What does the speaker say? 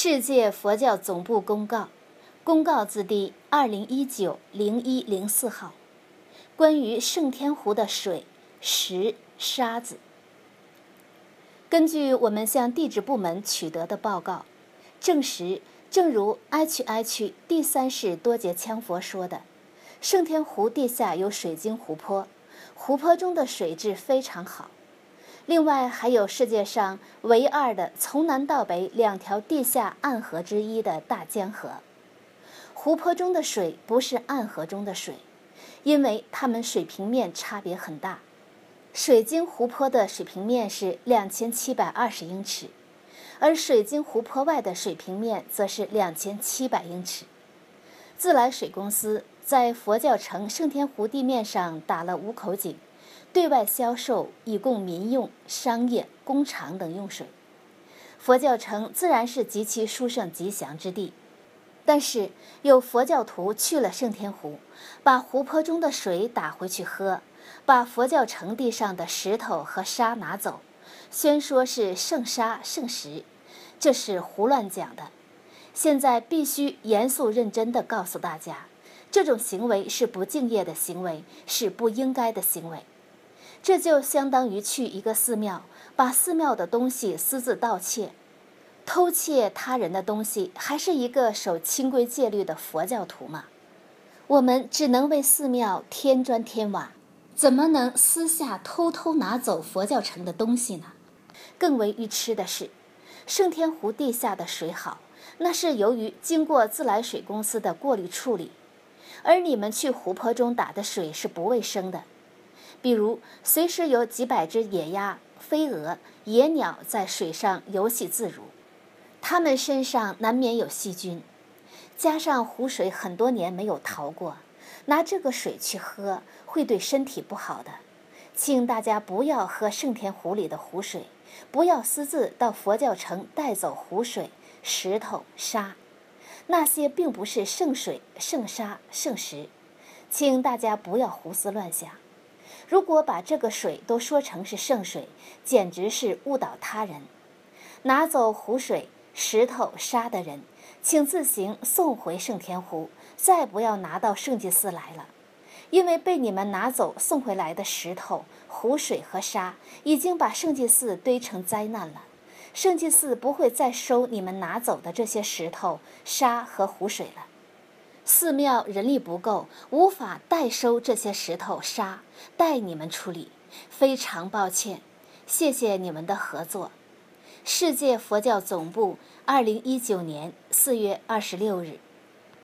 世界佛教总部公告，公告字第2019-0104号，关于圣天湖的水、石、沙子。根据我们向地质部门取得的报告，证实，正如哀区第3世多杰羌佛说的，圣天湖地下有水晶湖泊，湖泊中的水质非常好。另外还有世界上唯二的从南到北2条地下暗河之一的大江河。湖泊中的水不是暗河中的水，因为它们水平面差别很大。水晶湖泊的水平面是2720英尺，而水晶湖泊外的水平面则是2700英尺。自来水公司在佛教城圣天湖地面上打了5口井，对外销售，以供民用、商业、工厂等用水。佛教城自然是极其殊胜吉祥之地，但是有佛教徒去了圣天湖，把湖泊中的水打回去喝，把佛教城地上的石头和沙拿走，宣说是圣沙圣石，这是胡乱讲的。现在必须严肃认真地告诉大家，这种行为是不敬业的行为，是不应该的行为。这就相当于去一个寺庙，把寺庙的东西私自盗窃。偷窃他人的东西，还是一个守清规戒律的佛教徒吗？我们只能为寺庙添砖添瓦，怎么能私下偷偷拿走佛教城的东西呢？更为愚痴的是，圣天湖地下的水好，那是由于经过自来水公司的过滤处理，而你们去湖泊中打的水是不卫生的。比如随时有几百只野鸭、飞蛾、野鸟在水上游戏自如，它们身上难免有细菌，加上湖水很多年没有淘过，拿这个水去喝会对身体不好的。请大家不要喝圣天湖里的湖水，不要私自到佛教城带走湖水、石头、沙，那些并不是圣水、圣沙、圣石，请大家不要胡思乱想。如果把这个水都说成是圣水，简直是误导他人。拿走湖水、石头、沙的人，请自行送回圣天湖，再不要拿到圣济寺来了。因为被你们拿走送回来的石头、湖水和沙，已经把圣济寺堆成灾难了。圣济寺不会再收你们拿走的这些石头、沙和湖水了。寺庙人力不够，无法代收这些石头沙，代你们处理，非常抱歉，谢谢你们的合作。世界佛教总部2019年4月26日。